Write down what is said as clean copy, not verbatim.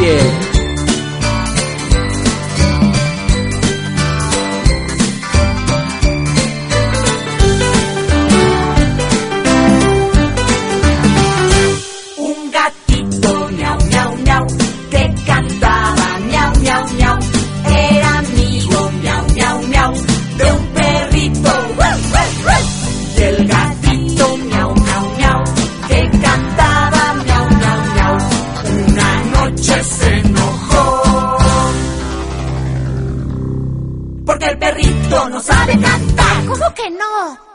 piel. Porque el perrito no sabe cantar. ¿Cómo que no?